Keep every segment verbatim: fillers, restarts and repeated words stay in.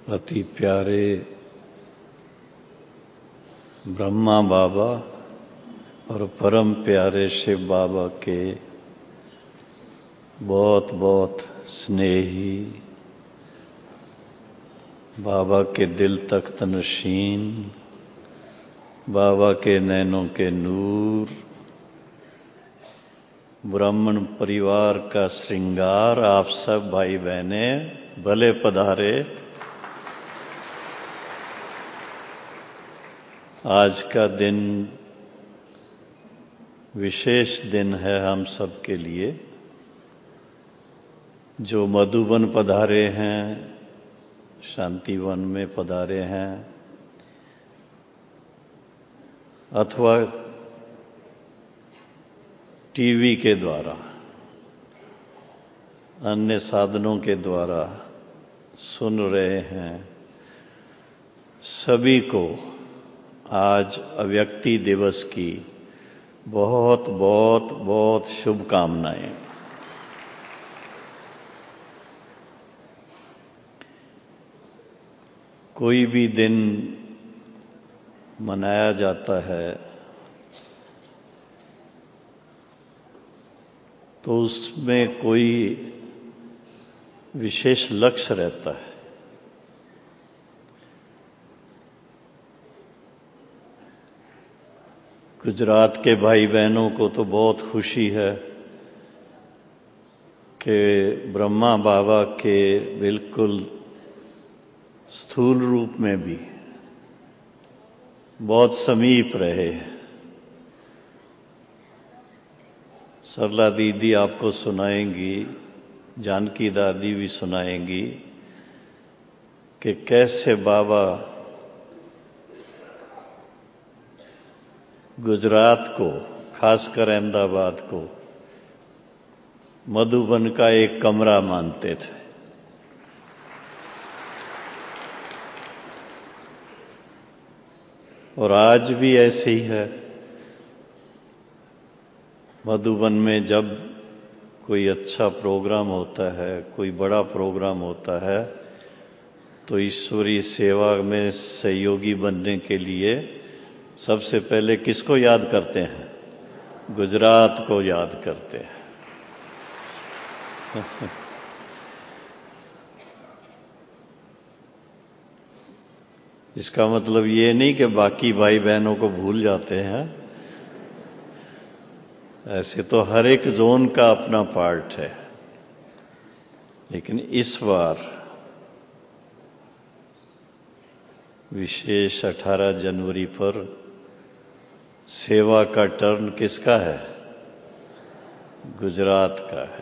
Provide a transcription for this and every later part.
अति प्यारे ब्रह्मा बाबा और परम प्यारे शिव बाबा के बहुत बहुत स्नेही, बाबा के दिल तख्त नशीन, बाबा के नैनों के नूर, ब्राह्मण परिवार का श्रृंगार, आप सब भाई बहने भले पधारे। आज का दिन विशेष दिन है हम सब के लिए। जो मधुबन पधारे हैं, शांतिवन में पधारे हैं, अथवा टीवी के द्वारा, अन्य साधनों के द्वारा सुन रहे हैं, सभी को आज अव्यक्ति दिवस की बहुत बहुत बहुत शुभकामनाएं। कोई भी दिन मनाया जाता है तो उसमें कोई विशेष लक्ष्य रहता है। गुजरात के भाई बहनों को तो बहुत खुशी है कि ब्रह्मा बाबा के बिल्कुल स्थूल रूप में भी बहुत समीप रहे। सरला दीदी आपको सुनाएंगी, जानकी दादी भी सुनाएंगी कि कैसे बाबा गुजरात को, खासकर अहमदाबाद को, मधुबन का एक कमरा मानते थे। और आज भी ऐसे ही है। मधुबन में जब कोई अच्छा प्रोग्राम होता है, कोई बड़ा प्रोग्राम होता है, तो ईश्वरीय सेवा में सहयोगी बनने के लिए सबसे पहले किसको याद करते हैं? गुजरात को याद करते हैं। इसका मतलब ये नहीं कि बाकी भाई बहनों को भूल जाते हैं। ऐसे तो हर एक जोन का अपना पार्ट है, लेकिन इस बार विशेष अठारह जनवरी पर सेवा का टर्न किसका है? गुजरात का है।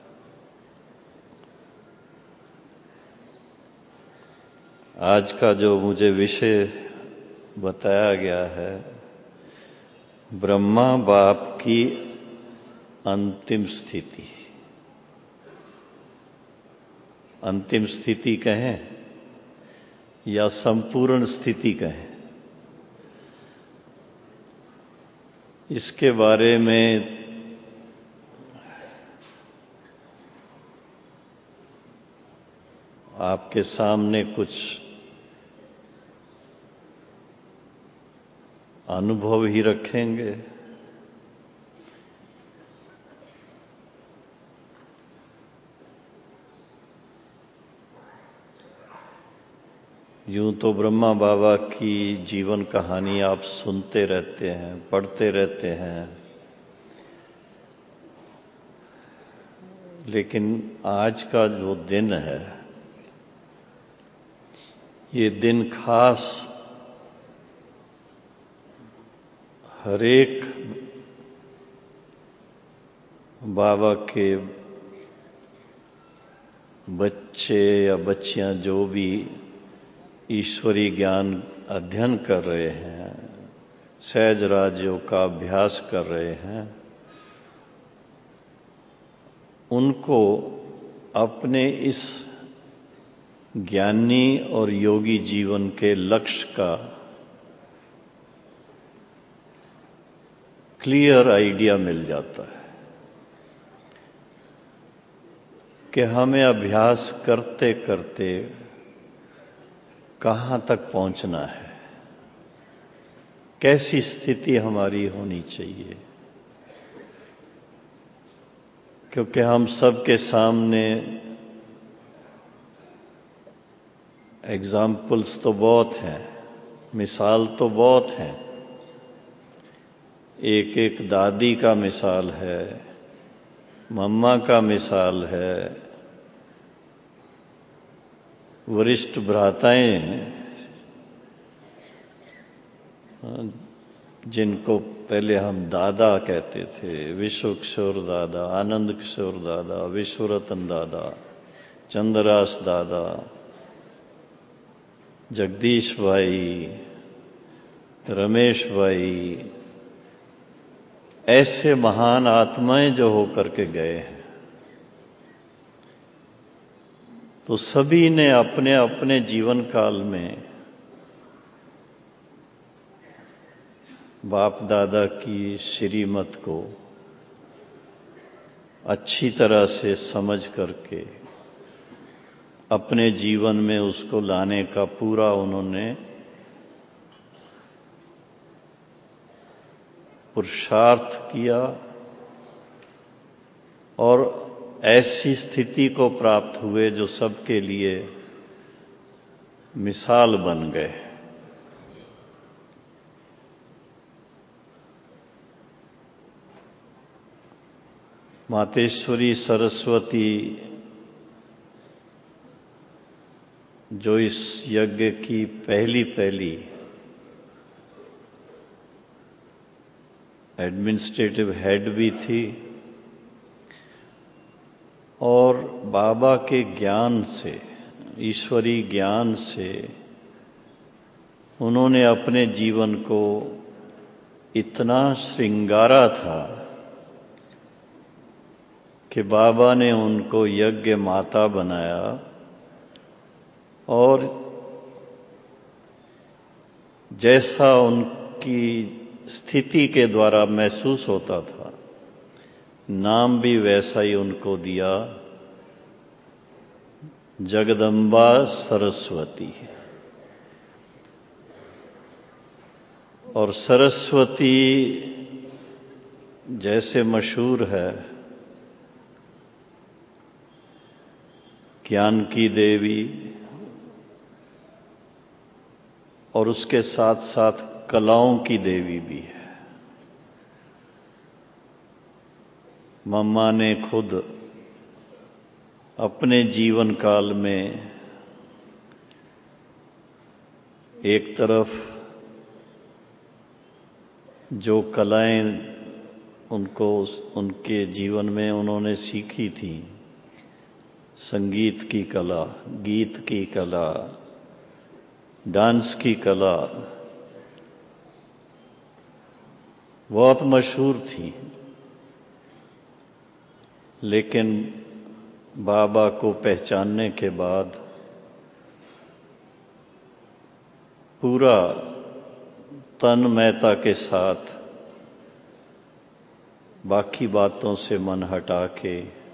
आज का जो मुझे विषय बताया गया है, ब्रह्मा बाप की अंतिम स्थिति। अंतिम स्थिति कहें या संपूर्ण स्थिति कहें, इसके बारे में आपके सामने कुछ अनुभव ही रखेंगे। यूं तो ब्रह्मा बाबा की जीवन कहानी आप सुनते रहते हैं, पढ़ते रहते हैं, लेकिन आज का जो दिन है, ये दिन खास हर एक बाबा के बच्चे या बच्चियां जो भी ईश्वरीय ज्ञान अध्ययन कर रहे हैं, सहज राज्यों का अभ्यास कर रहे हैं, उनको अपने इस ज्ञानी और योगी जीवन के लक्ष्य का क्लियर आइडिया मिल जाता है कि हमें अभ्यास करते करते कहाँ तक पहुंचना है, कैसी स्थिति हमारी होनी चाहिए। क्योंकि हम सबके सामने एग्जाम्पल्स तो बहुत हैं, मिसाल तो बहुत हैं। एक एक दादी का मिसाल है, मम्मा का मिसाल है, वरिष्ठ भ्राताएं जिनको पहले हम दादा कहते थे, विश्व किशोर दादा, आनंद किशोर दादा, विश्वरतन दादा, चंद्ररास दादा, जगदीश भाई, रमेश भाई, ऐसे महान आत्माएं जो होकर के गए हैं, तो सभी ने अपने अपने जीवन काल में बाप दादा की श्रीमत को अच्छी तरह से समझ करके अपने जीवन में उसको लाने का पूरा उन्होंने पुरुषार्थ किया और ऐसी स्थिति को प्राप्त हुए जो सबके लिए मिसाल बन गए। मातेश्वरी सरस्वती जो इस यज्ञ की पहली पहली एडमिनिस्ट्रेटिव हेड भी थी और बाबा के ज्ञान से, ईश्वरी ज्ञान से उन्होंने अपने जीवन को इतना श्रृंगारा था कि बाबा ने उनको यज्ञ माता बनाया और जैसा उनकी स्थिति के द्वारा महसूस होता था, नाम भी वैसा ही उनको दिया, जगदम्बा सरस्वती। और सरस्वती जैसे मशहूर है ज्ञान की देवी और उसके साथ साथ कलाओं की देवी भी है। मम्मा ने खुद अपने जीवन काल में एक तरफ जो कलाएं उनको उनके जीवन में उन्होंने सीखी थी, संगीत की कला, गीत की कला, डांस की कला, बहुत मशहूर थी, लेकिन बाबा को पहचानने के बाद पूरा तन्मयता के साथ बाकी बातों से मन हटा के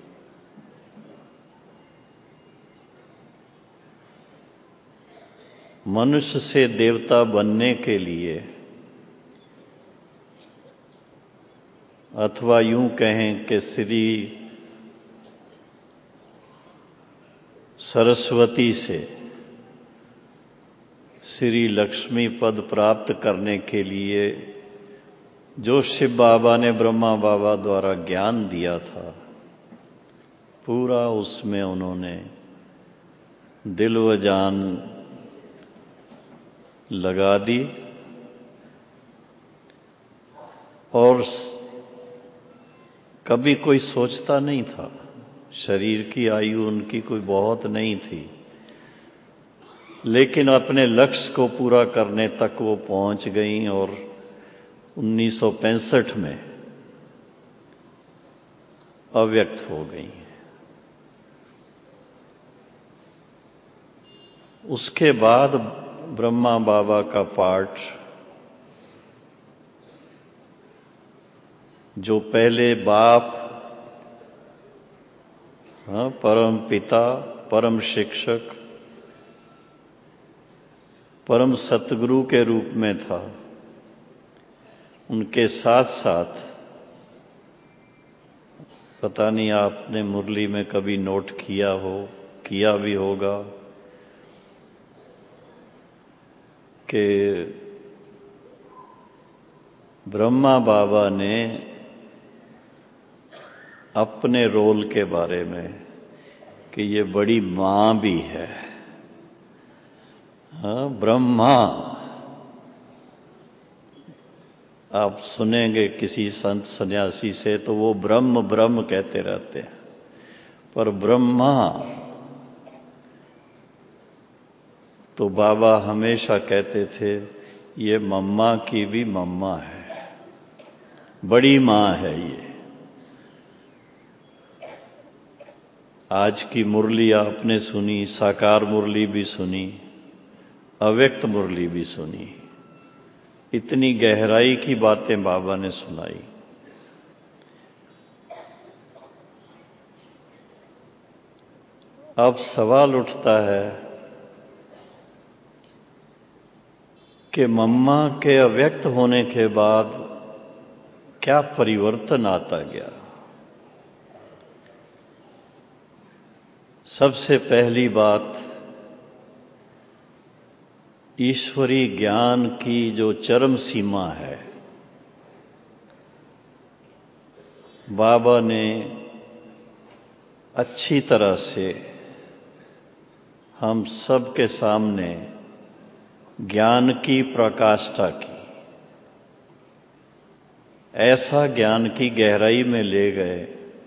मनुष्य से देवता बनने के लिए, अथवा यूं कहें कि श्री सरस्वती से श्री लक्ष्मी पद प्राप्त करने के लिए जो शिव बाबा ने ब्रह्मा बाबा द्वारा ज्ञान दिया था, पूरा उसमें उन्होंने दिल व जान लगा दी और कभी कोई सोचता नहीं था, शरीर की आयु उनकी कोई बहुत नहीं थी, लेकिन अपने लक्ष्य को पूरा करने तक वो पहुंच गईं और उन्नीस सौ पैंसठ में अव्यक्त हो गई। उसके बाद ब्रह्मा बाबा का पाठ जो पहले बाप, हाँ, परम पिता, परम शिक्षक परम सतगुरु के रूप में था। उनके साथ साथ पता नहीं आपने मुरली में कभी नोट किया हो, किया भी होगा कि ब्रह्मा बाबा ने अपने रोल के बारे में कि ये बड़ी मां भी है। हाँ, ब्रह्मा आप सुनेंगे किसी संत सन्यासी से तो वो ब्रह्म ब्रह्म कहते रहते हैं, पर ब्रह्मा तो बाबा हमेशा कहते थे ये मम्मा की भी मम्मा है, बड़ी मां है ये। आज की मुरली आपने सुनी, साकार मुरली भी सुनी, अव्यक्त मुरली भी सुनी, इतनी गहराई की बातें बाबा ने सुनाई। अब सवाल उठता है कि मम्मा के अव्यक्त होने के बाद क्या परिवर्तन आता गया। सबसे पहली बात, ईश्वरी ज्ञान की जो चरम सीमा है, बाबा ने अच्छी तरह से हम सब के सामने ज्ञान की प्रकाष्ठा की। ऐसा ज्ञान की गहराई में ले गए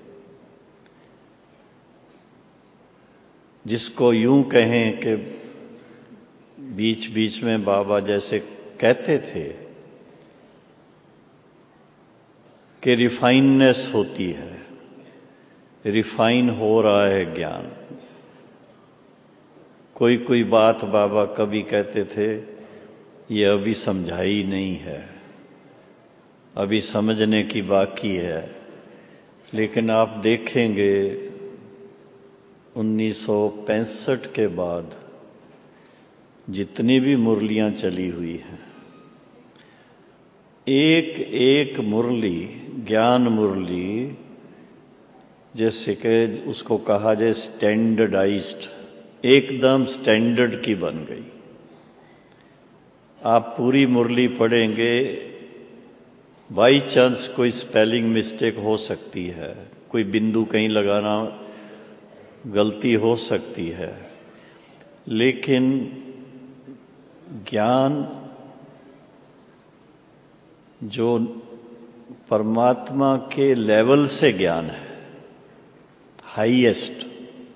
जिसको यूं कहें कि बीच बीच में बाबा जैसे कहते थे कि रिफाइननेस होती है, रिफाइन हो रहा है ज्ञान। कोई कोई बात बाबा कभी कहते थे ये अभी समझाई नहीं है, अभी समझने की बाकी है। लेकिन आप देखेंगे उन्नीस सौ पैंसठ के बाद जितनी भी मुरलियां चली हुई हैं, एक एक मुरली ज्ञान मुरली, जैसे कि उसको कहा जाए स्टैंडर्डाइज्ड, एकदम स्टैंडर्ड की बन गई। आप पूरी मुरली पढ़ेंगे, बाई चांस कोई स्पेलिंग मिस्टेक हो सकती है, कोई बिंदु कहीं लगाना गलती हो सकती है, लेकिन ज्ञान जो परमात्मा के लेवल से ज्ञान है, हाईएस्ट,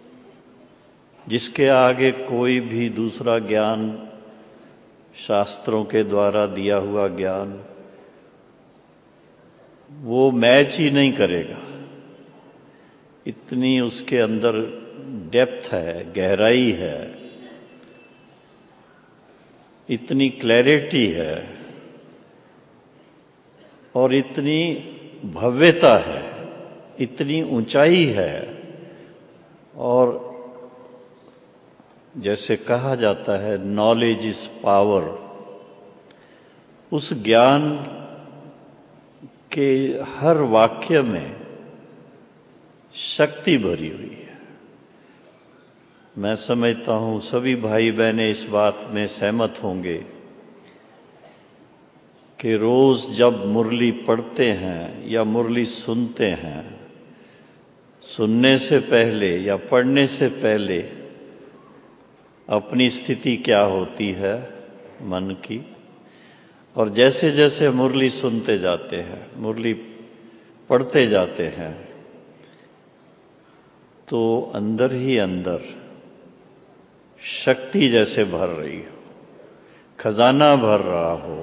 जिसके आगे कोई भी दूसरा ज्ञान, शास्त्रों के द्वारा दिया हुआ ज्ञान, वो मैच ही नहीं करेगा। इतनी उसके अंदर डेप्थ है, गहराई है, इतनी क्लैरिटी है और इतनी भव्यता है, इतनी ऊंचाई है। और जैसे कहा जाता है नॉलेज इज पावर, उस ज्ञान के हर वाक्य में शक्ति भरी हुई है। मैं समझता हूं सभी भाई बहनें इस बात में सहमत होंगे कि रोज जब मुरली पढ़ते हैं या मुरली सुनते हैं, सुनने से पहले या पढ़ने से पहले अपनी स्थिति क्या होती है मन की, और जैसे जैसे मुरली सुनते जाते हैं, मुरली पढ़ते जाते हैं, तो अंदर ही अंदर शक्ति जैसे भर रही हो, खजाना भर रहा हो।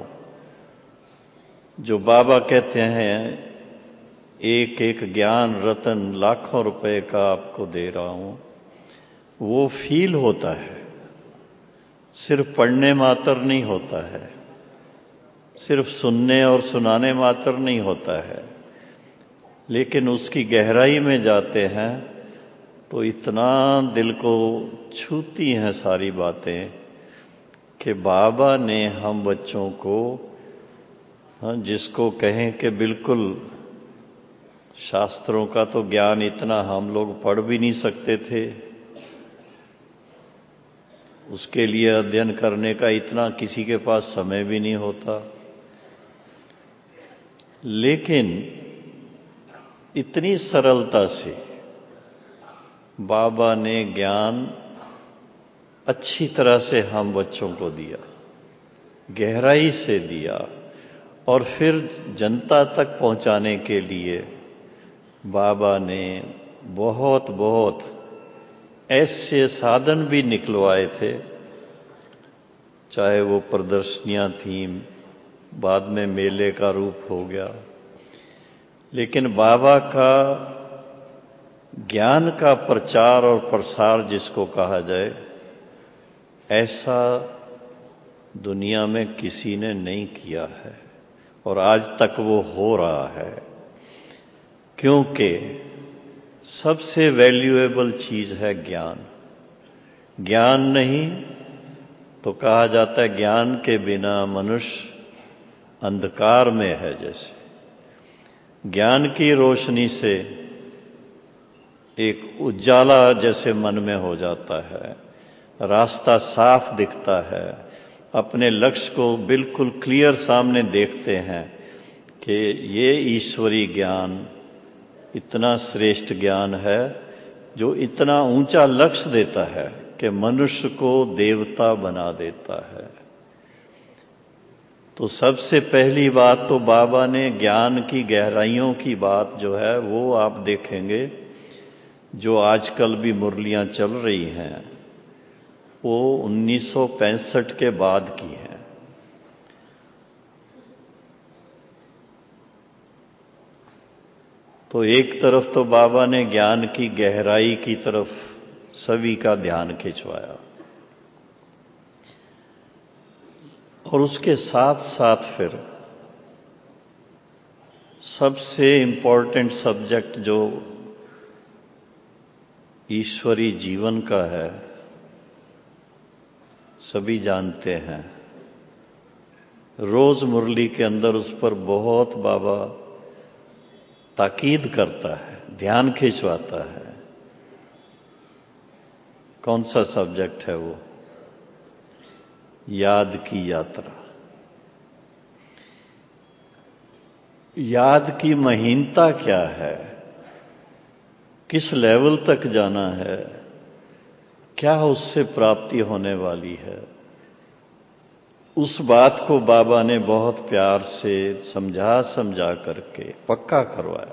जो बाबा कहते हैं एक एक ज्ञान रतन लाखों रुपए का आपको दे रहा हूं, वो फील होता है, सिर्फ पढ़ने मात्र नहीं होता है, सिर्फ सुनने और सुनाने मात्र नहीं होता है, लेकिन उसकी गहराई में जाते हैं तो इतना दिल को छूती हैं सारी बातें कि बाबा ने हम बच्चों को, हाँ, जिसको कहें कि बिल्कुल शास्त्रों का तो ज्ञान इतना हम लोग पढ़ भी नहीं सकते थे, उसके लिए अध्ययन करने का इतना किसी के पास समय भी नहीं होता, लेकिन इतनी सरलता से बाबा ने ज्ञान अच्छी तरह से हम बच्चों को दिया, गहराई से दिया, और फिर जनता तक पहुंचाने के लिए बाबा ने बहुत बहुत ऐसे साधन भी निकलवाए थे, चाहे वो प्रदर्शनियां थीं, बाद में मेले का रूप हो गया, लेकिन बाबा का ज्ञान का प्रचार और प्रसार जिसको कहा जाए, ऐसा दुनिया में किसी ने नहीं किया है और आज तक वो हो रहा है, क्योंकि सबसे वैल्यूएबल चीज है ज्ञान। ज्ञान नहीं तो कहा जाता है ज्ञान के बिना मनुष्य अंधकार में है। जैसे ज्ञान की रोशनी से एक उजाला जैसे मन में हो जाता है, रास्ता साफ दिखता है, अपने लक्ष्य को बिल्कुल क्लियर सामने देखते हैं कि ये ईश्वरी ज्ञान इतना श्रेष्ठ ज्ञान है जो इतना ऊंचा लक्ष्य देता है कि मनुष्य को देवता बना देता है। तो सबसे पहली बात तो बाबा ने ज्ञान की गहराइयों की बात जो है वो आप देखेंगे, जो आजकल भी मुरलियां चल रही हैं, वो उन्नीस सौ पैंसठ के बाद की है। तो एक तरफ तो बाबा ने ज्ञान की गहराई की तरफ सभी का ध्यान खिंचवाया, और उसके साथ साथ फिर सबसे इम्पोर्टेंट सब्जेक्ट जो ईश्वरी जीवन का है, सभी जानते हैं, रोज मुरली के अंदर उस पर बहुत बाबा ताकीद करता है, ध्यान खिंचवाता है। कौन सा सब्जेक्ट है वो? याद की यात्रा। याद की महीनता क्या है, किस लेवल तक जाना है, क्या उससे प्राप्ति होने वाली है, उस बात को बाबा ने बहुत प्यार से समझा समझा करके पक्का करवाया।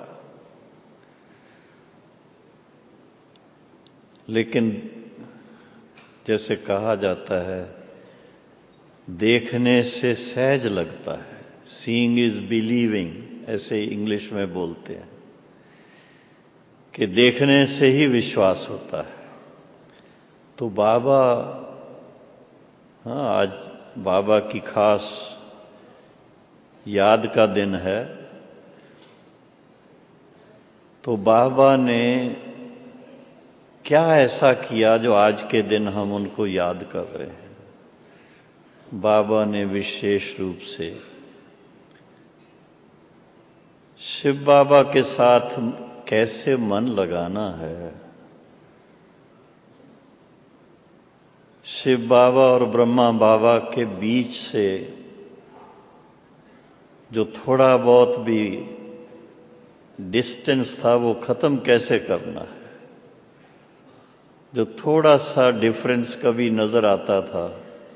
लेकिन जैसे कहा जाता है, देखने से सहज लगता है, सीइंग इज बिलीविंग, ऐसे इंग्लिश में बोलते हैं कि देखने से ही विश्वास होता है। तो बाबा, हाँ, आज बाबा की खास याद का दिन है, तो बाबा ने क्या ऐसा किया जो आज के दिन हम उनको याद कर रहे हैं? बाबा ने विशेष रूप से शिव बाबा के साथ कैसे मन लगाना है, शिव बाबा और ब्रह्मा बाबा के बीच से जो थोड़ा बहुत भी डिस्टेंस था वो खत्म कैसे करना है। जो थोड़ा सा डिफरेंस कभी नजर आता था,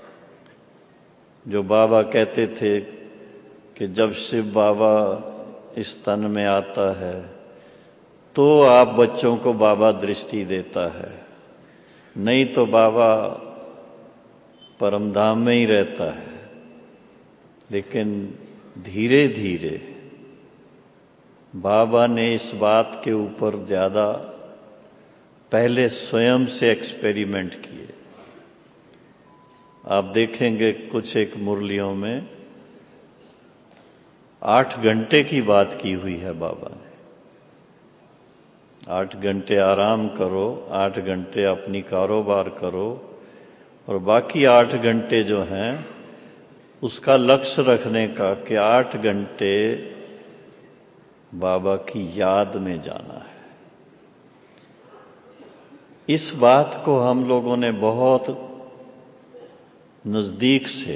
जो बाबा कहते थे कि जब शिव बाबा इस तन में आता है तो आप बच्चों को बाबा दृष्टि देता है, नहीं तो बाबा परमधाम में ही रहता है। लेकिन धीरे धीरे बाबा ने इस बात के ऊपर ज्यादा पहले स्वयं से एक्सपेरिमेंट किए। आप देखेंगे कुछ एक मुरलियों में आठ घंटे की बात की हुई है बाबा ने। आठ घंटे आराम करो, आठ घंटे अपनी कारोबार करो, और बाकी आठ घंटे जो हैं उसका लक्ष्य रखने का कि आठ घंटे बाबा की याद में जाना है। इस बात को हम लोगों ने बहुत नजदीक से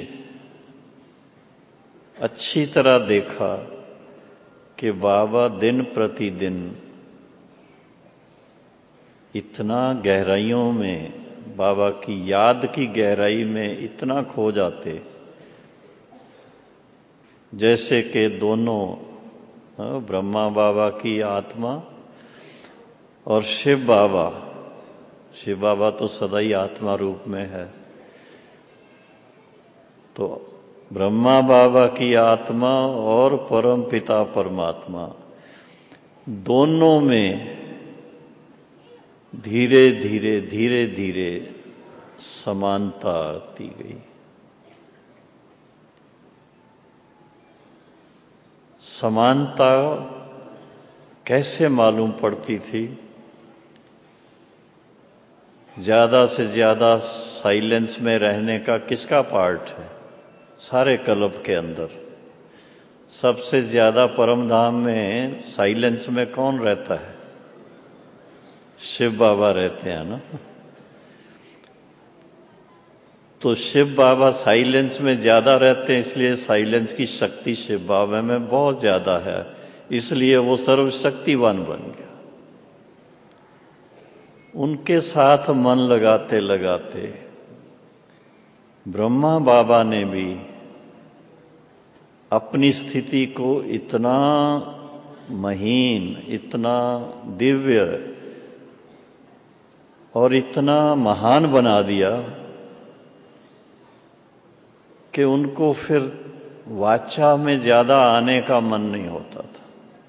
अच्छी तरह देखा कि बाबा दिन प्रतिदिन इतना गहराइयों में, बाबा की याद की गहराई में इतना खो जाते, जैसे कि दोनों ब्रह्मा बाबा की आत्मा और शिव बाबा, शिव बाबा तो सदा ही आत्मा रूप में है, तो ब्रह्मा बाबा की आत्मा और परम पिता परमात्मा दोनों में धीरे धीरे धीरे धीरे समानता आती गई। समानता कैसे मालूम पड़ती थी? ज्यादा से ज्यादा साइलेंस में रहने का किसका पार्ट है? सारे कल्प के अंदर सबसे ज्यादा परम धाम में साइलेंस में कौन रहता है? शिव बाबा रहते हैं ना। तो शिव बाबा साइलेंस में ज्यादा रहते हैं, इसलिए साइलेंस की शक्ति शिव बाबा में बहुत ज्यादा है, इसलिए वो सर्वशक्तिवान बन गया। उनके साथ मन लगाते लगाते ब्रह्मा बाबा ने भी अपनी स्थिति को इतना महीन, इतना दिव्य और इतना महान बना दिया कि उनको फिर वाचा में ज्यादा आने का मन नहीं होता था।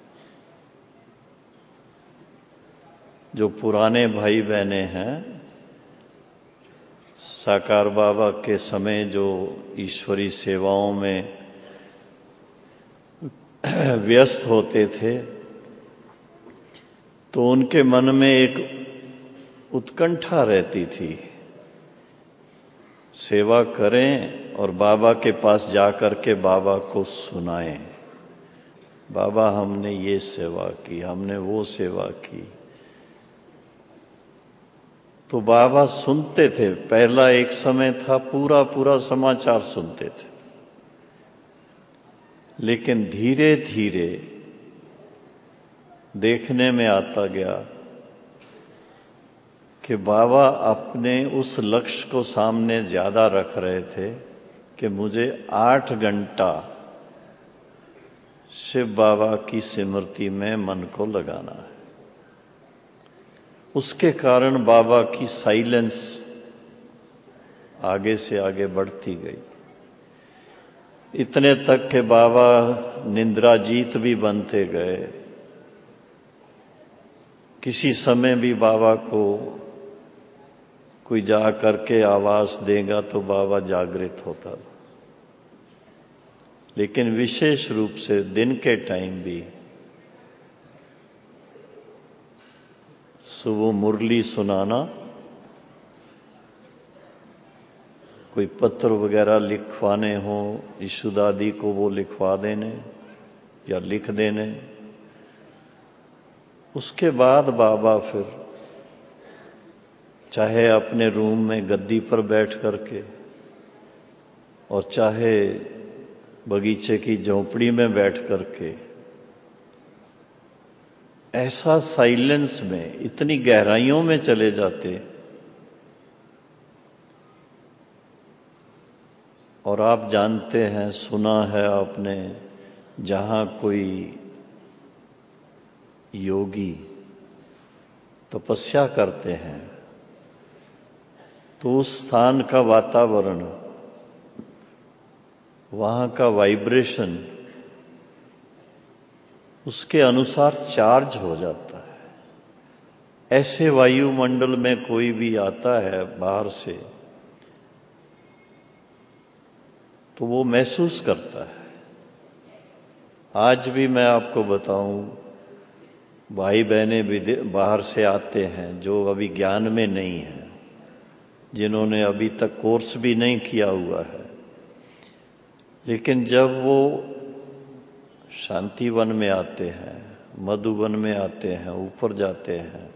जो पुराने भाई बहने हैं, साकार बाबा के समय जो ईश्वरी सेवाओं में व्यस्त होते थे, तो उनके मन में एक उत्कंठा रहती थी, सेवा करें और बाबा के पास जाकर के बाबा को सुनाएं, बाबा हमने ये सेवा की, हमने वो सेवा की। तो बाबा सुनते थे। पहला एक समय था पूरा पूरा समाचार सुनते थे, लेकिन धीरे धीरे देखने में आता गया कि बाबा अपने उस लक्ष्य को सामने ज्यादा रख रहे थे कि मुझे आठ घंटा शिव बाबा की स्मृति में मन को लगाना है। उसके कारण बाबा की साइलेंस आगे से आगे बढ़ती गई, इतने तक के बाबा निद्राजीत भी बनते गए। किसी समय भी बाबा को कोई जा करके आवाज देगा तो बाबा जागृत होता था, लेकिन विशेष रूप से दिन के टाइम भी सुबह मुरली सुनाना, कोई पत्र वगैरह लिखवाने हो ईशु दादी को, वो लिखवा देने या लिख देने। उसके बाद बाबा फिर चाहे अपने रूम में गद्दी पर बैठ करके और चाहे बगीचे की झोंपड़ी में बैठ करके ऐसा साइलेंस में इतनी गहराइयों में चले जाते। और आप जानते हैं, सुना है आपने, जहां कोई योगी तपस्या करते हैं तो उस स्थान का वातावरण, वहां का वाइब्रेशन उसके अनुसार चार्ज हो जाता है। ऐसे वायुमंडल में कोई भी आता है बाहर से तो वो महसूस करता है। आज भी मैं आपको बताऊं, भाई बहने भी बाहर से आते हैं जो अभी ज्ञान में नहीं है, जिन्होंने अभी तक कोर्स भी नहीं किया हुआ है, लेकिन जब वो शांतिवन में आते हैं, मधुवन में आते हैं, ऊपर जाते हैं,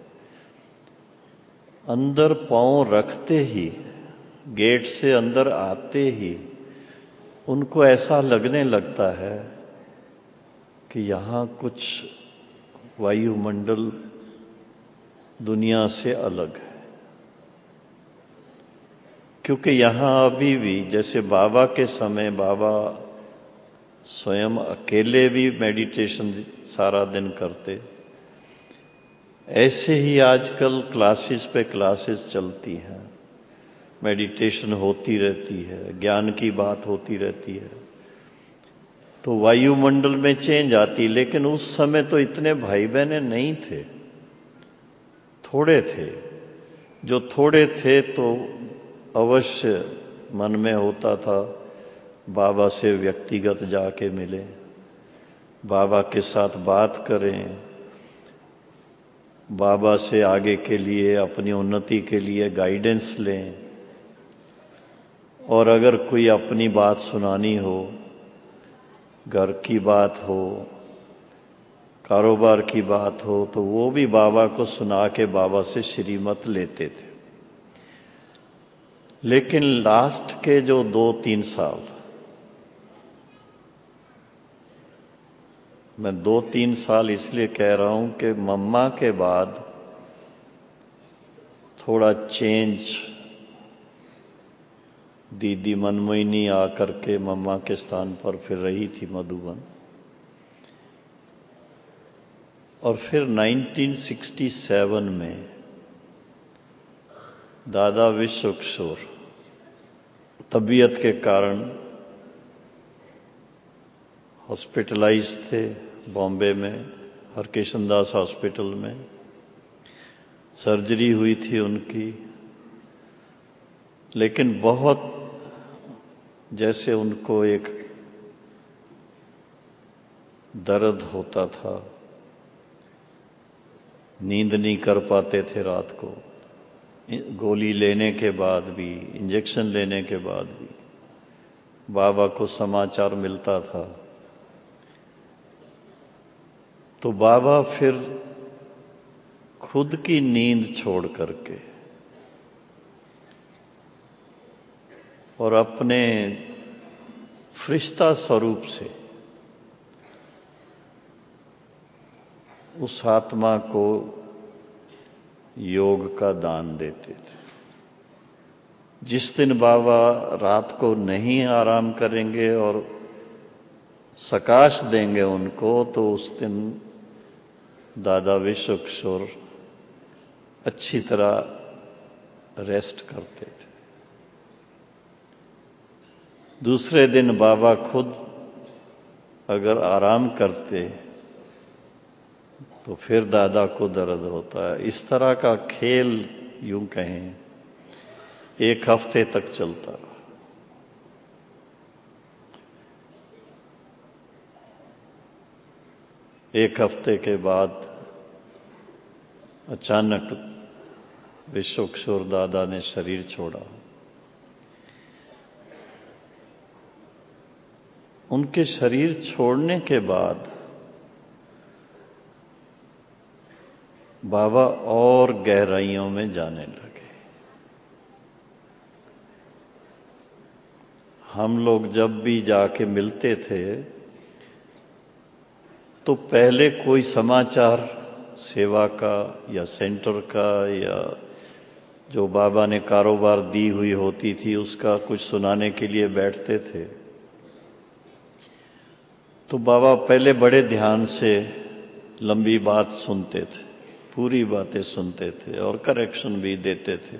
अंदर पांव रखते ही, गेट से अंदर आते ही उनको ऐसा लगने लगता है कि यहाँ कुछ वायुमंडल दुनिया से अलग है। क्योंकि यहाँ अभी भी जैसे बाबा के समय बाबा स्वयं अकेले भी मेडिटेशन सारा दिन करते, ऐसे ही आजकल क्लासेस पे क्लासेस चलती हैं, मेडिटेशन होती रहती है, ज्ञान की बात होती रहती है, तो वायुमंडल में चेंज आती। लेकिन उस समय तो इतने भाई बहने नहीं थे, थोड़े थे। जो थोड़े थे तो अवश्य मन में होता था बाबा से व्यक्तिगत जाके मिलें, बाबा के साथ बात करें, बाबा से आगे के लिए अपनी उन्नति के लिए गाइडेंस लें, और अगर कोई अपनी बात सुनानी हो, घर की बात हो, कारोबार की बात हो, तो वो भी बाबा को सुना के बाबा से श्रीमत लेते थे। लेकिन लास्ट के जो दो तीन साल, मैं दो तीन साल इसलिए कह रहा हूं कि मम्मा के बाद थोड़ा चेंज, दीदी मनमोहिनी आकर के मम्मा के स्थान पर फिर रही थी मधुबन, और फिर उन्नीस सौ सरसठ में दादा विश्व किशोर तबीयत के कारण हॉस्पिटलाइज थे बॉम्बे में, हरकिशन दास हॉस्पिटल में सर्जरी हुई थी उनकी। लेकिन बहुत जैसे उनको एक दर्द होता था, नींद नहीं कर पाते थे रात को, गोली लेने के बाद भी, इंजेक्शन लेने के बाद भी बाबा को समाचार मिलता था। तो बाबा फिर खुद की नींद छोड़ करके और अपने फरिश्ता स्वरूप से उस आत्मा को योग का दान देते थे। जिस दिन बाबा रात को नहीं आराम करेंगे और सकाश देंगे उनको, तो उस दिन दादा विश्व किशोर अच्छी तरह रेस्ट करते थे। दूसरे दिन बाबा खुद अगर आराम करते तो फिर दादा को दर्द होता है। इस तरह का खेल यूं कहें एक हफ्ते तक चलता रहा। एक हफ्ते के बाद अचानक विश्व किशोर दादा ने शरीर छोड़ा। उनके शरीर छोड़ने के बाद बाबा और गहराइयों में जाने लगे। हम लोग जब भी जाके मिलते थे तो पहले कोई समाचार सेवा का या सेंटर का या जो बाबा ने कारोबार दी हुई होती थी उसका कुछ सुनाने के लिए बैठते थे। तो बाबा पहले बड़े ध्यान से लंबी बात सुनते थे, पूरी बातें सुनते थे और करेक्शन भी देते थे।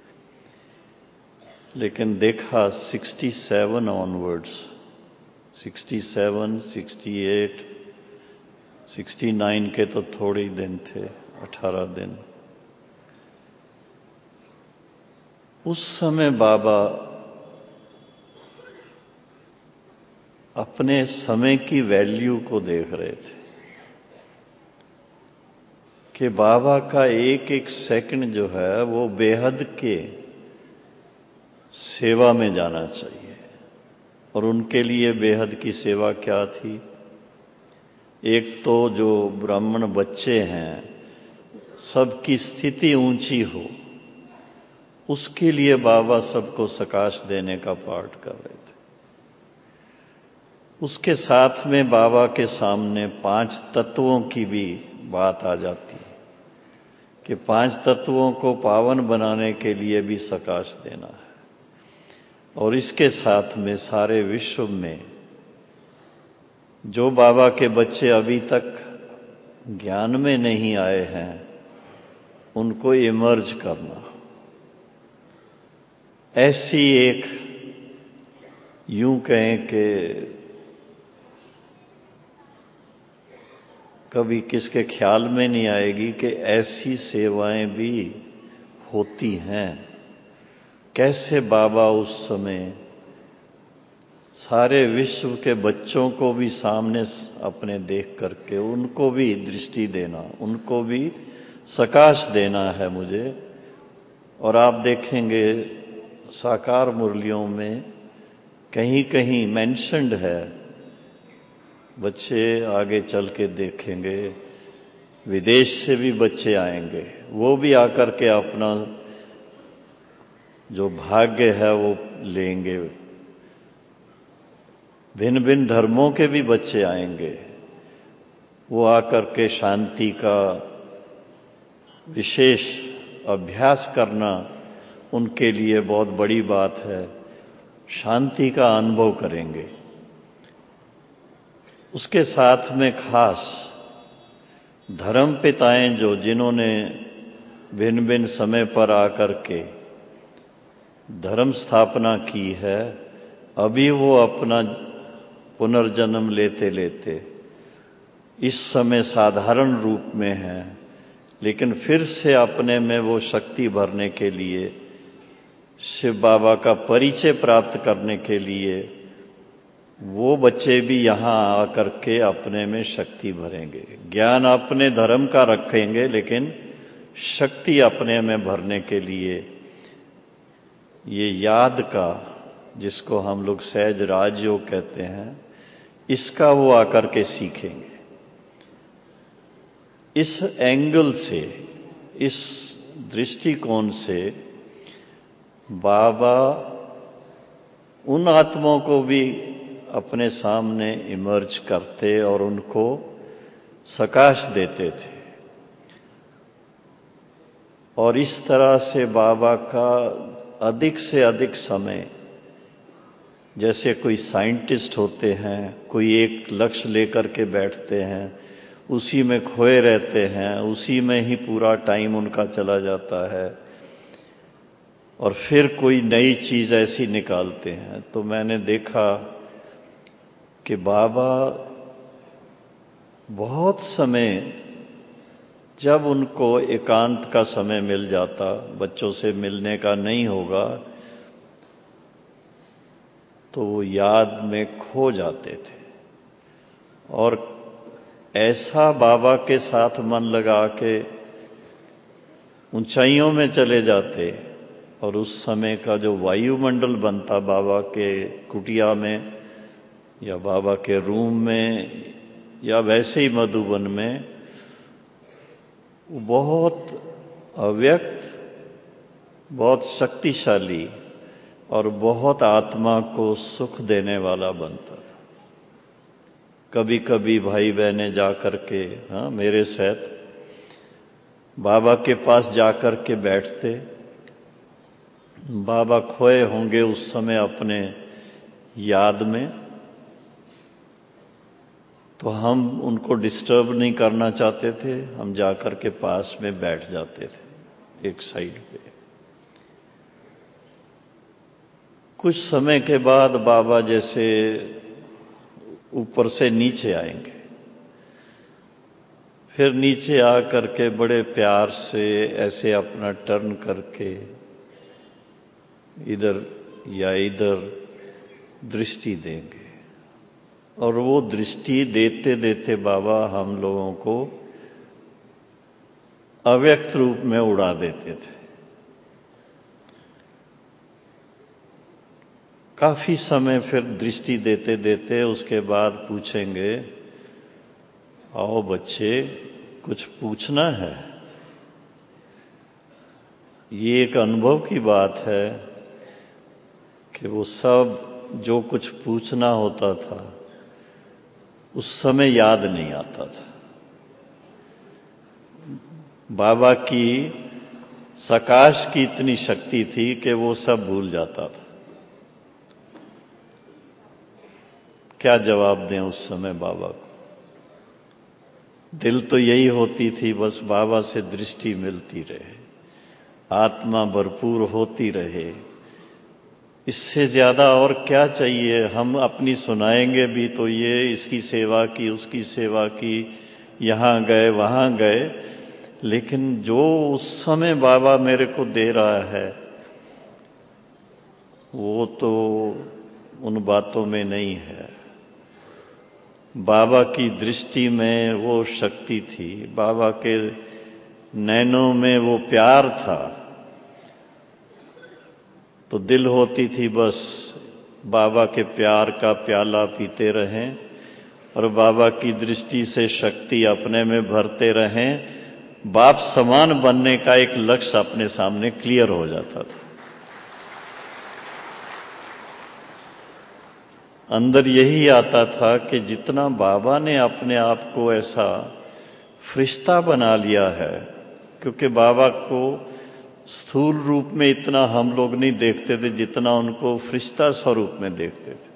लेकिन देखा सड़सठ ऑनवर्ड्स, सड़सठ, अड़सठ, उनहत्तर के तो थोड़े ही दिन थे, अठारह दिन। उस समय बाबा अपने समय की वैल्यू को देख रहे थे कि बाबा का एक एक सेकंड जो है वो बेहद के सेवा में जाना चाहिए। और उनके लिए बेहद की सेवा क्या थी? एक तो जो ब्राह्मण बच्चे हैं सबकी स्थिति ऊंची हो, उसके लिए बाबा सबको सकाश देने का पाठ कर रहे थे। उसके साथ में बाबा के सामने पांच तत्वों की भी बात आ जाती है कि पांच तत्वों को पावन बनाने के लिए भी सकाश देना है। और इसके साथ में सारे विश्व में जो बाबा के बच्चे अभी तक ज्ञान में नहीं आए हैं उनको इमर्ज करना, ऐसी एक यूं कहें कि कभी किसके ख्याल में नहीं आएगी कि ऐसी सेवाएं भी होती हैं। कैसे बाबा उस समय सारे विश्व के बच्चों को भी सामने अपने देख करके उनको भी दृष्टि देना, उनको भी सकाश देना है मुझे। और आप देखेंगे साकार मुरलियों में कहीं कहीं मेंशन्ड है, बच्चे आगे चल के देखेंगे विदेश से भी बच्चे आएंगे, वो भी आकर के अपना जो भाग्य है वो लेंगे। भिन्न भिन्न धर्मों के भी बच्चे आएंगे, वो आकर के शांति का विशेष अभ्यास करना उनके लिए बहुत बड़ी बात है, शांति का अनुभव करेंगे। उसके साथ में खास धर्म पिताएं जो जिन्होंने भिन्न भिन्न समय पर आकर के धर्म स्थापना की है, अभी वो अपना पुनर्जन्म लेते लेते इस समय साधारण रूप में है, लेकिन फिर से अपने में वो शक्ति भरने के लिए, शिव बाबा का परिचय प्राप्त करने के लिए वो बच्चे भी यहाँ आकर के अपने में शक्ति भरेंगे। ज्ञान अपने धर्म का रखेंगे लेकिन शक्ति अपने में भरने के लिए ये याद का, जिसको हम लोग सहज राजयोग कहते हैं, इसका वो आकर के सीखेंगे। इस एंगल से, इस दृष्टिकोण से बाबा उन आत्माओं को भी अपने सामने इमर्ज करते और उनको सकाश देते थे। और इस तरह से बाबा का अधिक से अधिक समय, जैसे कोई साइंटिस्ट होते हैं, कोई एक लक्ष्य लेकर के बैठते हैं, उसी में खोए रहते हैं, उसी में ही पूरा टाइम उनका चला जाता है और फिर कोई नई चीज ऐसी निकालते हैं। तो मैंने देखा कि बाबा बहुत समय, जब उनको एकांत का समय मिल जाता, बच्चों से मिलने का नहीं होगा, तो वो याद में खो जाते थे और ऐसा बाबा के साथ मन लगा के ऊंचाइयों में चले जाते। और उस समय का जो वायुमंडल बनता बाबा के कुटिया में या बाबा के रूम में या वैसे ही मधुबन में, वो बहुत अव्यक्त, बहुत शक्तिशाली और बहुत आत्मा को सुख देने वाला बनता था। कभी कभी भाई बहनें जाकर के, हाँ मेरे सहित, बाबा के पास जाकर के बैठते। बाबा खोए होंगे उस समय अपने याद में, तो हम उनको डिस्टर्ब नहीं करना चाहते थे, हम जाकर के पास में बैठ जाते थे एक साइड पे। कुछ समय के बाद बाबा जैसे ऊपर से नीचे आएंगे, फिर नीचे आकर के बड़े प्यार से ऐसे अपना टर्न करके इधर या इधर दृष्टि देंगे। और वो दृष्टि देते देते बाबा हम लोगों को अव्यक्त रूप में उड़ा देते थे। काफी समय फिर दृष्टि देते देते उसके बाद पूछेंगे, आओ बच्चे कुछ पूछना है। ये एक अनुभव की बात है कि वो सब जो कुछ पूछना होता था उस समय याद नहीं आता था। बाबा की सकाश की इतनी शक्ति थी कि वो सब भूल जाता था। क्या जवाब दें उस समय बाबा को? दिल तो यही होती थी बस बाबा से दृष्टि मिलती रहे, आत्मा भरपूर होती रहे। इससे ज्यादा और क्या चाहिए? हम अपनी सुनाएंगे भी तो ये इसकी सेवा की, उसकी सेवा की, यहां गए वहां गए, लेकिन जो उस समय बाबा मेरे को दे रहा है वो तो उन बातों में नहीं है। बाबा की दृष्टि में वो शक्ति थी, बाबा के नैनों में वो प्यार था। तो दिल होती थी बस बाबा के प्यार का प्याला पीते रहें और बाबा की दृष्टि से शक्ति अपने में भरते रहें। बाप समान बनने का एक लक्ष्य अपने सामने क्लियर हो जाता था। अंदर यही आता था कि जितना बाबा ने अपने आप को ऐसा फरिश्ता बना लिया है, क्योंकि बाबा को स्थूल रूप में इतना हम लोग नहीं देखते थे जितना उनको फरिश्ता स्वरूप में देखते थे।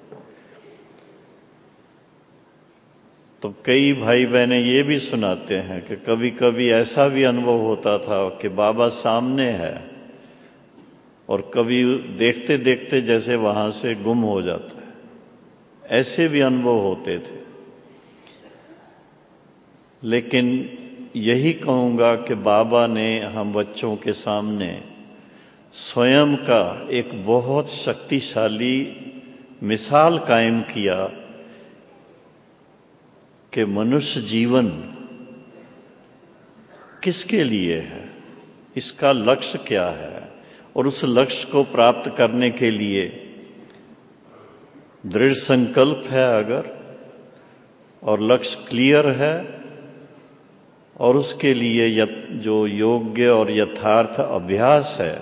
तो कई भाई बहनें ये भी सुनाते हैं कि कभी कभी ऐसा भी अनुभव होता था कि बाबा सामने है और कभी देखते देखते जैसे वहां से गुम हो जाता है। ऐसे भी अनुभव होते थे। लेकिन यही कहूंगा कि बाबा ने हम बच्चों के सामने स्वयं का एक बहुत शक्तिशाली मिसाल कायम किया कि मनुष्य जीवन किसके लिए है, इसका लक्ष्य क्या है, और उस लक्ष्य को प्राप्त करने के लिए दृढ़ संकल्प है अगर, और लक्ष्य क्लियर है, और उसके लिए जो योग्य और यथार्थ अभ्यास है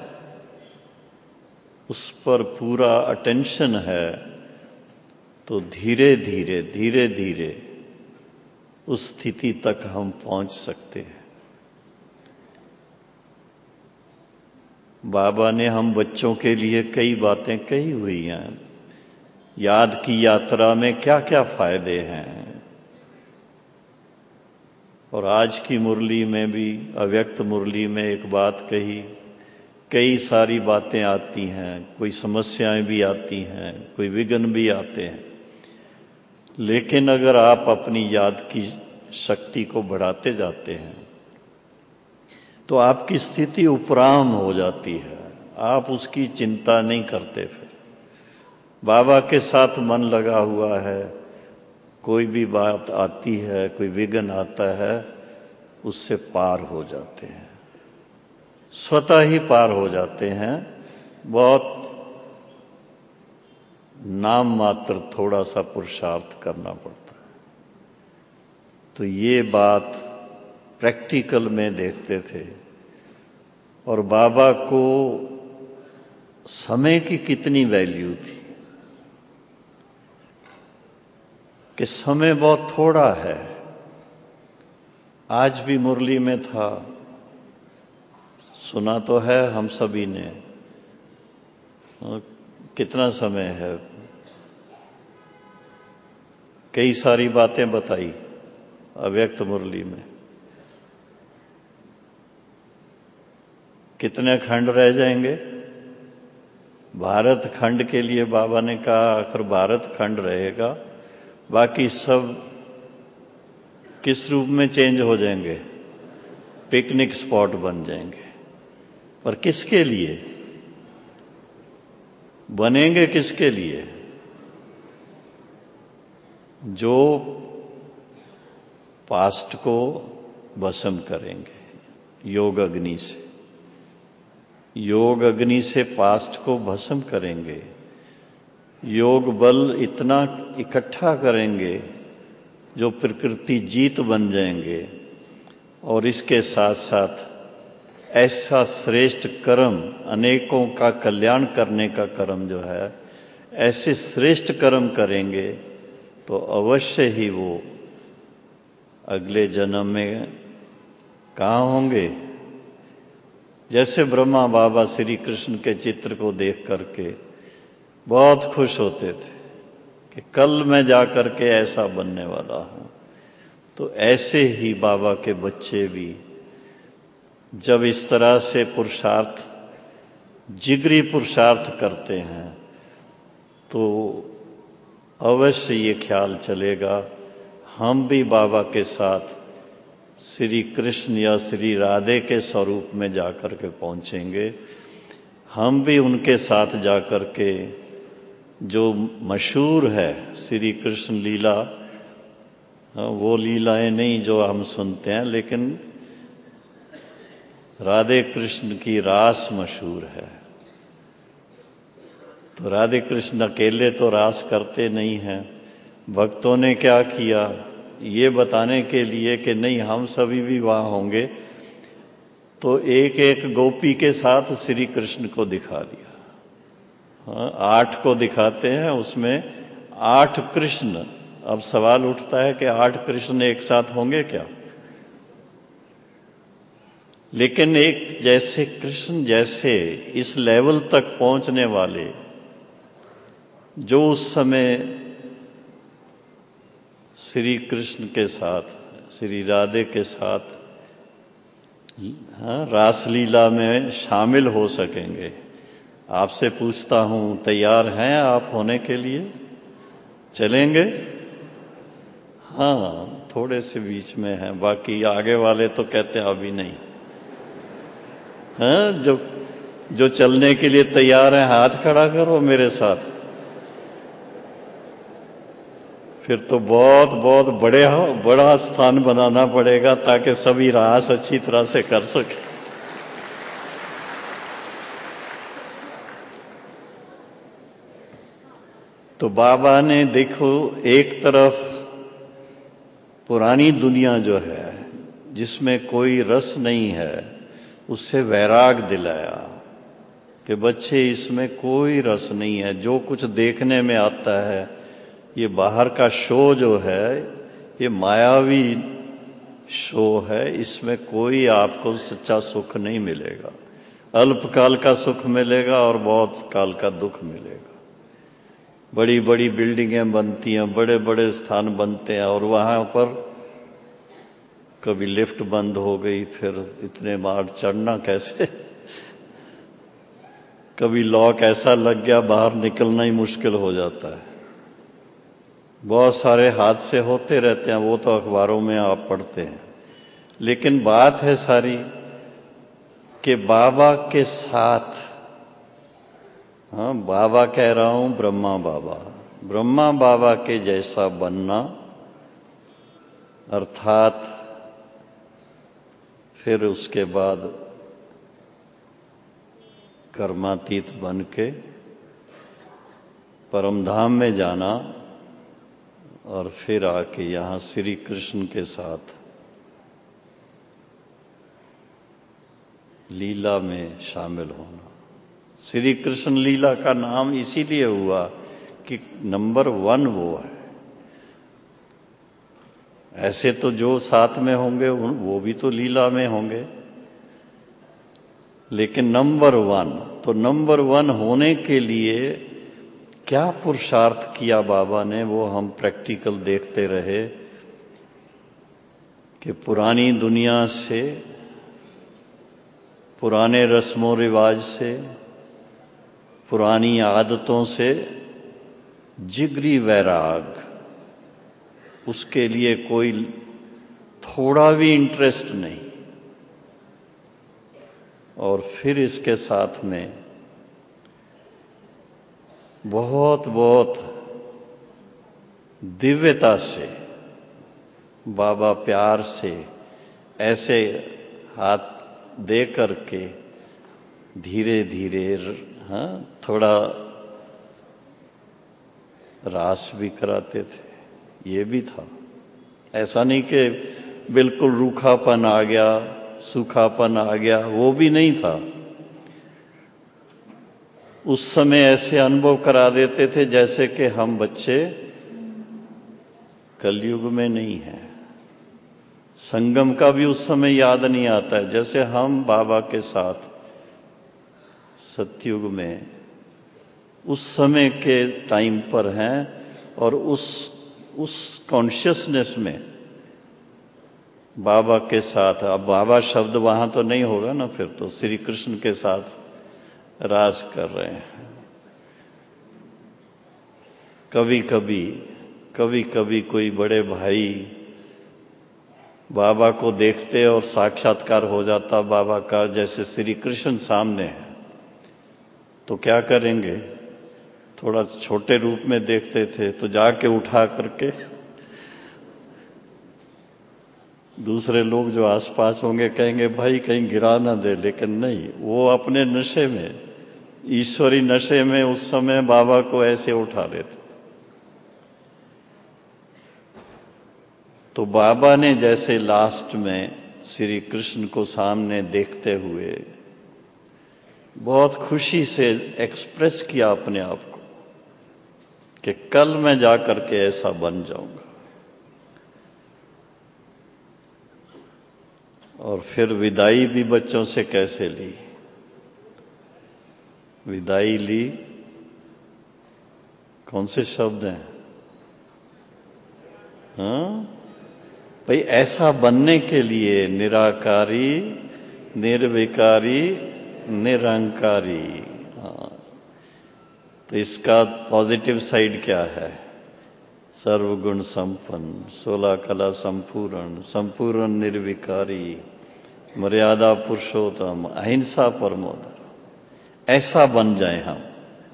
उस पर पूरा अटेंशन है, तो धीरे धीरे धीरे धीरे उस स्थिति तक हम पहुंच सकते हैं। बाबा ने हम बच्चों के लिए कई बातें कही हुई हैं। याद की यात्रा में क्या क्या फायदे हैं, और आज की मुरली में भी, अव्यक्त मुरली में एक बात कही। कई सारी बातें आती हैं, कोई समस्याएं भी आती हैं, कोई विघ्न भी आते हैं, लेकिन अगर आप अपनी याद की शक्ति को बढ़ाते जाते हैं तो आपकी स्थिति उपराम हो जाती है। आप उसकी चिंता नहीं करते। फिर बाबा के साथ मन लगा हुआ है, कोई भी बात आती है, कोई विघ्न आता है, उससे पार हो जाते हैं, स्वतः ही पार हो जाते हैं। बहुत नाम मात्र थोड़ा सा पुरुषार्थ करना पड़ता है। तो ये बात प्रैक्टिकल में देखते थे। और बाबा को समय की कितनी वैल्यू थी कि समय बहुत थोड़ा है। आज भी मुरली में था, सुना तो है हम सभी ने, कितना समय है, कई सारी बातें बताई अव्यक्त मुरली में। कितने खंड रह जाएंगे? भारत खंड के लिए बाबा ने कहा आखिर भारत खंड रहेगा, बाकी सब किस रूप में चेंज हो जाएंगे? पिकनिक स्पॉट बन जाएंगे। पर किसके लिए बनेंगे? किसके लिए? जो पास्ट को भस्म करेंगे योग अग्नि से, योग अग्नि से पास्ट को भस्म करेंगे, योग बल इतना इकट्ठा करेंगे जो प्रकृति जीत बन जाएंगे, और इसके साथ साथ ऐसा श्रेष्ठ कर्म, अनेकों का कल्याण करने का कर्म जो है, ऐसे श्रेष्ठ कर्म करेंगे तो अवश्य ही वो अगले जन्म में कहाँ होंगे। जैसे ब्रह्मा बाबा श्री कृष्ण के चित्र को देख करके बहुत खुश होते थे कि कल मैं जाकर के ऐसा बनने वाला हूं, तो ऐसे ही बाबा के बच्चे भी जब इस तरह से पुरुषार्थ, जिगरी पुरुषार्थ करते हैं, तो अवश्य ये ख्याल चलेगा हम भी बाबा के साथ श्री कृष्ण या श्री राधे के स्वरूप में जाकर के पहुंचेंगे। हम भी उनके साथ जाकर के जो मशहूर है श्री कृष्ण लीला, वो लीलाएं नहीं जो हम सुनते हैं, लेकिन राधे कृष्ण की रास मशहूर है। तो राधे कृष्ण अकेले तो रास करते नहीं हैं। भक्तों ने क्या किया, ये बताने के लिए कि नहीं हम सभी भी वहां होंगे, तो एक एक गोपी के साथ श्री कृष्ण को दिखा दिया। हाँ, आठ को दिखाते हैं, उसमें आठ कृष्ण। अब सवाल उठता है कि आठ कृष्ण एक साथ होंगे क्या? लेकिन एक जैसे कृष्ण जैसे इस लेवल तक पहुंचने वाले, जो उस समय श्री कृष्ण के साथ, श्री राधे के साथ हाँ, रासलीला में शामिल हो सकेंगे। आपसे पूछता हूं, तैयार हैं आप होने के लिए? चलेंगे? हाँ, थोड़े से बीच में हैं, बाकी आगे वाले तो कहते हैं अभी नहीं। हाँ, जो जो चलने के लिए तैयार हैं हाथ खड़ा करो मेरे साथ। फिर तो बहुत बहुत बड़े बड़ा स्थान बनाना पड़ेगा ताकि सभी रास अच्छी तरह से कर सके। तो बाबा ने देखो, एक तरफ पुरानी दुनिया जो है जिसमें कोई रस नहीं है, उससे वैराग दिलाया कि बच्चे इसमें कोई रस नहीं है। जो कुछ देखने में आता है, ये बाहर का शो जो है, ये मायावी शो है, इसमें कोई आपको सच्चा सुख नहीं मिलेगा। अल्पकाल का सुख मिलेगा और बहुत काल का दुख मिलेगा। बड़ी बड़ी बिल्डिंगें बनती हैं, बड़े बड़े स्थान बनते हैं, और वहां पर कभी लिफ्ट बंद हो गई, फिर इतने मार चढ़ना कैसे, कभी लॉक ऐसा लग गया बाहर निकलना ही मुश्किल हो जाता है। बहुत सारे हादसे होते रहते हैं, वो तो अखबारों में आप पढ़ते हैं। लेकिन बात है सारी कि बाबा के साथ, हाँ बाबा कह रहा हूं, ब्रह्मा बाबा, ब्रह्मा बाबा के जैसा बनना, अर्थात फिर उसके बाद कर्मातीत बन के परमधाम में जाना, और फिर आके यहां श्री कृष्ण के साथ लीला में शामिल होना। श्री कृष्ण लीला का नाम इसीलिए हुआ कि नंबर वन वो है। ऐसे तो जो साथ में होंगे वो भी तो लीला में होंगे, लेकिन नंबर वन, तो नंबर वन होने के लिए क्या पुरुषार्थ किया बाबा ने, वो हम प्रैक्टिकल देखते रहे कि पुरानी दुनिया से, पुराने रस्मों रिवाज से, पुरानी आदतों से जिगरी वैराग, उसके लिए कोई थोड़ा भी इंटरेस्ट नहीं, और फिर इसके साथ में बहुत बहुत दिव्यता से बाबा प्यार से ऐसे हाथ दे करके धीरे धीरे, हाँ थोड़ा रास भी कराते थे, ये भी था। ऐसा नहीं कि बिल्कुल रूखापन आ गया, सूखापन आ गया, वो भी नहीं था। उस समय ऐसे अनुभव करा देते थे जैसे कि हम बच्चे कलयुग में नहीं हैं। संगम का भी उस समय याद नहीं आता है, जैसे हम बाबा के साथ सतयुग में उस समय के टाइम पर हैं और उस उस कॉन्शियसनेस में बाबा के साथ। अब बाबा शब्द वहां तो नहीं होगा ना, फिर तो श्री कृष्ण के साथ रास कर रहे हैं। कभी कभी कभी कभी कोई बड़े भाई बाबा को देखते और साक्षात्कार हो जाता बाबा का, जैसे श्री कृष्ण सामने है, तो क्या करेंगे? थोड़ा छोटे रूप में देखते थे तो जाके उठा करके दूसरे लोग जो आसपास होंगे कहेंगे भाई कहीं गिरा ना दे, लेकिन नहीं, वो अपने नशे में, ईश्वरी नशे में उस समय बाबा को ऐसे उठा लेते। तो बाबा ने जैसे लास्ट में श्री कृष्ण को सामने देखते हुए बहुत खुशी से एक्सप्रेस किया अपने आप को कि कल मैं जाकर के ऐसा बन जाऊंगा। और फिर विदाई भी बच्चों से कैसे ली? विदाई ली, कौन से शब्द हैं? हाँ भाई, ऐसा बनने के लिए निराकारी, निर्विकारी, निरंकारी। हाँ, तो इसका पॉजिटिव साइड क्या है? सर्वगुण संपन्न, सोलह कला संपूर्ण, संपूर्ण निर्विकारी, मर्यादा पुरुषोत्तम, अहिंसा परमो धर्म। ऐसा बन जाए हम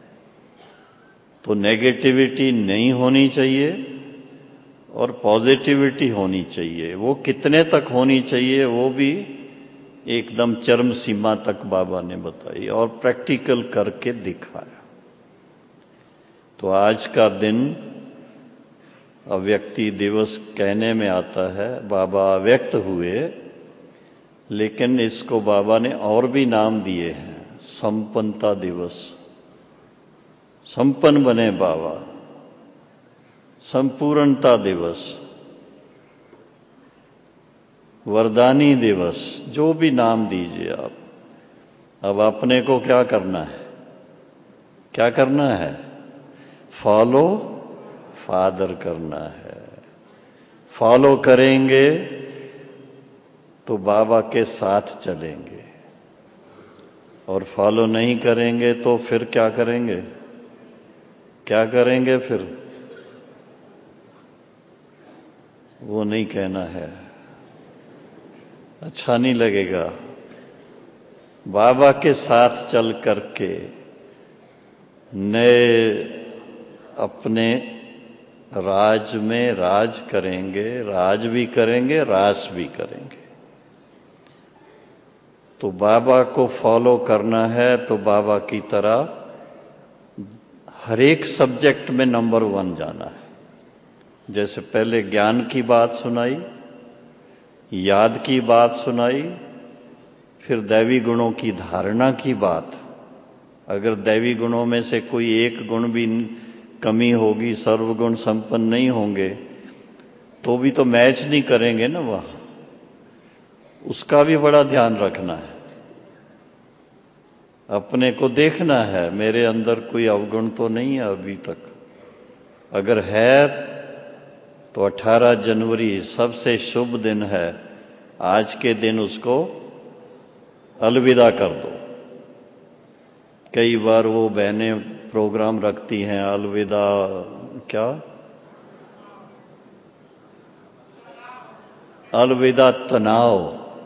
तो नेगेटिविटी नहीं होनी चाहिए और पॉजिटिविटी होनी चाहिए। वो कितने तक होनी चाहिए वो भी एकदम चरम सीमा तक बाबा ने बताई और प्रैक्टिकल करके दिखाया। तो आज का दिन अव्यक्ति दिवस कहने में आता है, बाबा अव्यक्त हुए, लेकिन इसको बाबा ने और भी नाम दिए हैं। संपन्नता दिवस, संपन्न बने बाबा। संपूर्णता दिवस, वरदानी दिवस, जो भी नाम दीजिए आप। अब अपने को क्या करना है? क्या करना है? फॉलो फादर करना है। फॉलो करेंगे तो बाबा के साथ चलेंगे, और फॉलो नहीं करेंगे तो फिर क्या करेंगे? क्या करेंगे फिर? वो नहीं कहना है, अच्छा नहीं लगेगा। बाबा के साथ चल करके नए अपने राज में राज करेंगे, राज भी करेंगे, रास भी करेंगे। तो बाबा को फॉलो करना है तो बाबा की तरह हर एक सब्जेक्ट में नंबर वन जाना है। जैसे पहले ज्ञान की बात सुनाई, याद की बात सुनाई, फिर दैवी गुणों की धारणा की बात। अगर दैवी गुणों में से कोई एक गुण भी कमी होगी, सर्वगुण संपन्न नहीं होंगे, तो भी तो मैच नहीं करेंगे ना वहां। उसका भी बड़ा ध्यान रखना है। अपने को देखना है, मेरे अंदर कोई अवगुण तो नहीं है अभी तक। अगर है तो अठारह जनवरी सबसे शुभ दिन है, आज के दिन उसको अलविदा कर दो। कई बार वो बहनें प्रोग्राम रखती हैं अलविदा, क्या अलविदा तनाव।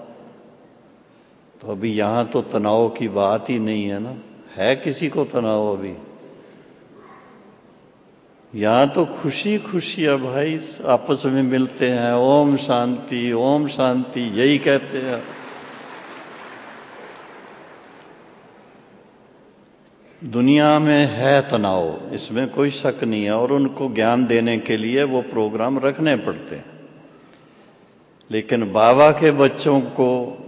तो अभी यहां तो तनाव की बात ही नहीं है ना। है किसी को तनाव अभी? यहां तो खुशी खुशी है भाई, आपस में मिलते हैं, ओम शांति ओम शांति यही कहते हैं। दुनिया में है तनाव, इसमें कोई शक नहीं है, और उनको ज्ञान देने के लिए वो प्रोग्राम रखने पड़ते हैं। लेकिन बाबा के बच्चों को,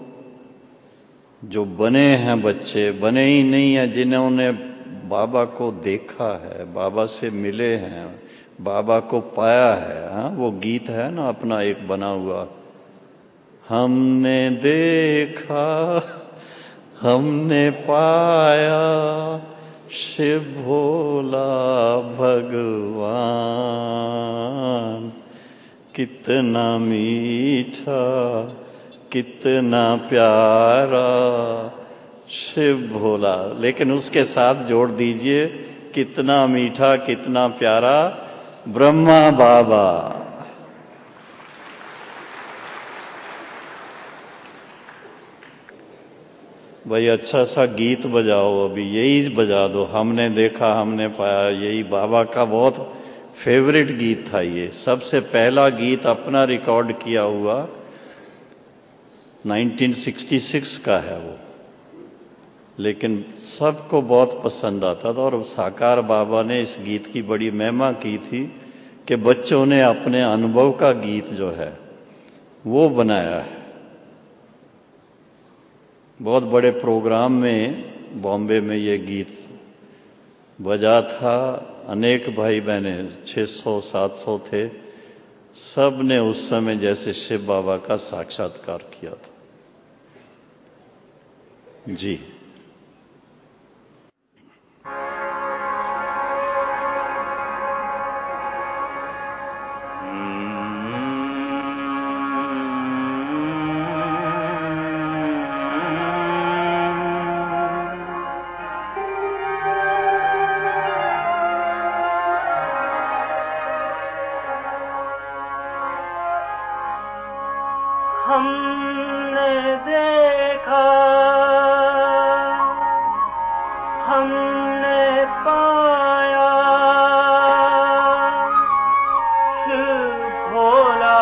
जो बने हैं बच्चे, बने ही नहीं हैं, जिन्होंने बाबा को देखा है, बाबा से मिले हैं, बाबा को पाया है। हाँ, वो गीत है ना अपना एक बना हुआ, हमने देखा हमने पाया शिव भोला भगवान, कितना मीठा कितना प्यारा शिव भोला। लेकिन उसके साथ जोड़ दीजिए, कितना मीठा कितना प्यारा ब्रह्मा बाबा। भाई अच्छा सा गीत बजाओ, अभी यही बजा दो, हमने देखा हमने पाया। यही बाबा का बहुत फेवरेट गीत था। ये सबसे पहला गीत अपना रिकॉर्ड किया हुआ उन्नीस सौ छियासठ का है वो, लेकिन सबको बहुत पसंद आता था। और साकार बाबा ने इस गीत की बड़ी महिमा की थी कि बच्चों ने अपने अनुभव का गीत जो है वो बनाया है। बहुत बड़े प्रोग्राम में बॉम्बे में ये गीत बजा था। अनेक भाई बहने, छह सौ सात सौ थे, सब ने उस समय जैसे शिव बाबा का साक्षात्कार किया था। जी हमने देखा हमने पाया शिव भोला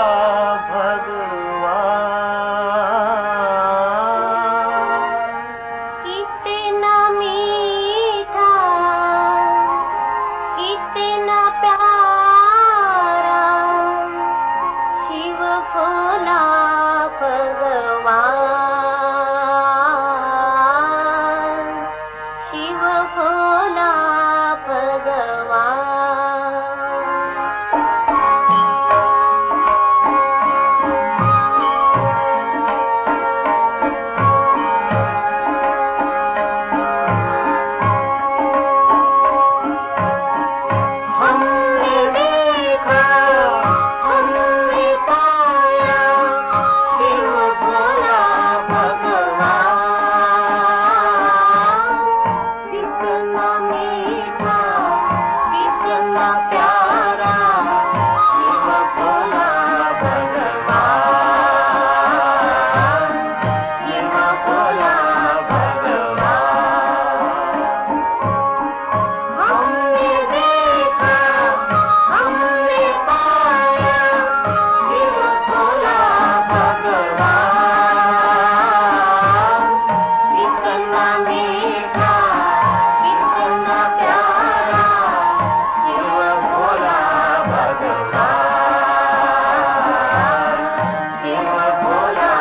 भगवान, कितना मीठा कितना प्यारा शिव भोला भगवान, शिव भोला भगवान। हमने देखा हमने पाया शिव भोला भगवान, कितना मीठा कितना प्यारा शिव भोला भगवान, शिव भोला भगवान। हमने देखा हमने पाया शिव भोला भगवान, कितना मीठा कितना प्यारा शिव भोला भगवान, शिव भोला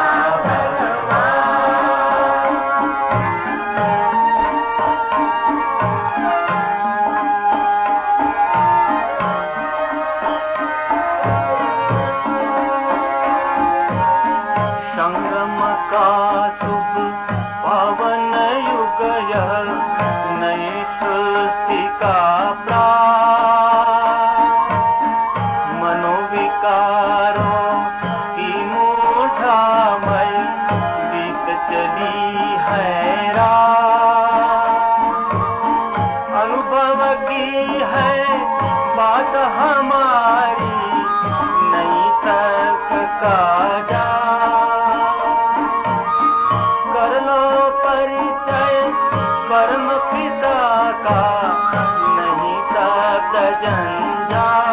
संगम का शुभ पावन युग यह, नई सृष्टि का प्रारंभ, मनोविकारों की मूर्छामय बीत चली है रात, अनुभव की है बात हमारी नई तर्क का कर लो परिचय परम पिता का, नहीं तब जंजाल।